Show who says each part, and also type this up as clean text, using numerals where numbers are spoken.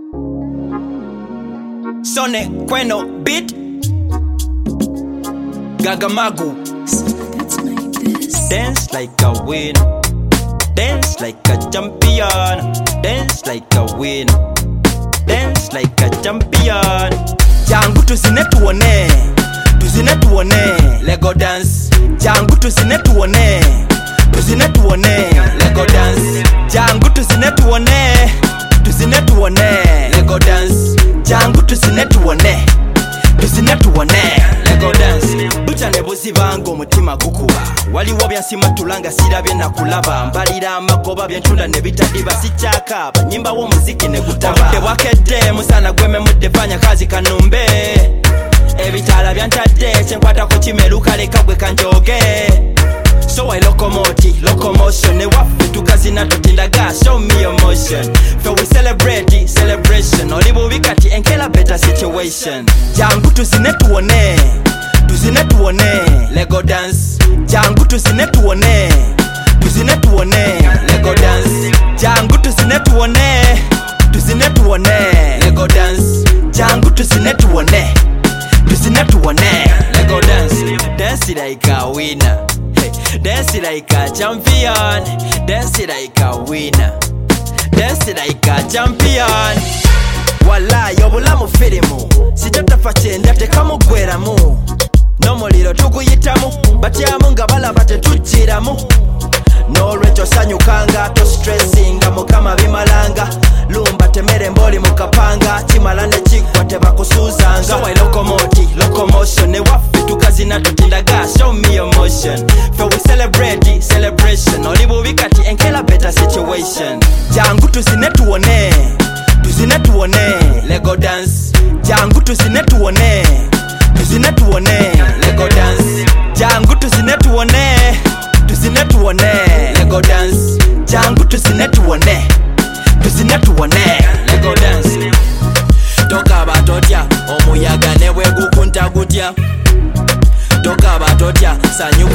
Speaker 1: Sone Queno beat Gagamagu. Dance like a winner, dance like a champion, dance like a winner, dance like a champion. Jangu tuzine tuone, tuzine tuone, Lego dance. Jangu tuzine tuone, tuzine tuone, Lego dance. Jangu tuzine tuone, tuzine tuone, Lego dance. Jangu tuzine tuone, tuzine tuone, Lego dance. Bucha nebuzi bango mutima kukuba, waliwo byansima tulanga sirabye nakulaba, mbalira amagoba byentunda nebitadiba sichaka nyimba wo muziki ne gutaba tebwakedde musana gweme mudde fanya kazi kanumbe ebitala byantadde kyenkwata ku kimeruka leka gwe kanjoge. So I locomotion ne waffe tukazina tutindaga show me emotion. So we celebrate celebration oli bubi kati enkela better situation. Jangu tuzine tuone, tuzine tuone, Lego dance. Jangu tuzine tuone, tuzine tuone, Lego dance. Jangu tuzine tuone, tuzine tuone, Lego dance. Jangu tuzine tuone, tuzine tuone, Lego dance. Dance like a winner, dance like a champion, dance like a winner, dance like a champion. Wallahi obulamu firimu sijatafa kyenda tekamugweramu n'omuliro tuguyitamu batyamu nga balaba tetujjiramu n'olwekyo sanyukanga tostressinga mukama bimalanga lumba temere mboli mukapanga kimala ne kigwa tebakusuuzanga. So I locomotion ne waffe tukazina tutindaga show me emotion. Fe we celebrate celebration oli bubi kati enkela better situation. Jangu tuzine tuone, tuzine tuone, Lego dance. Jangu tuzine tuone, tuzine tuone, Lego dance. Jangu tuzine tuone, tuzine tuone, Lego dance. Jangu tuzine tuone, tuzine tuone, Lego dance. Toka batotya omuyaga ne bwe gukunta gutya, toka batotya sanyuka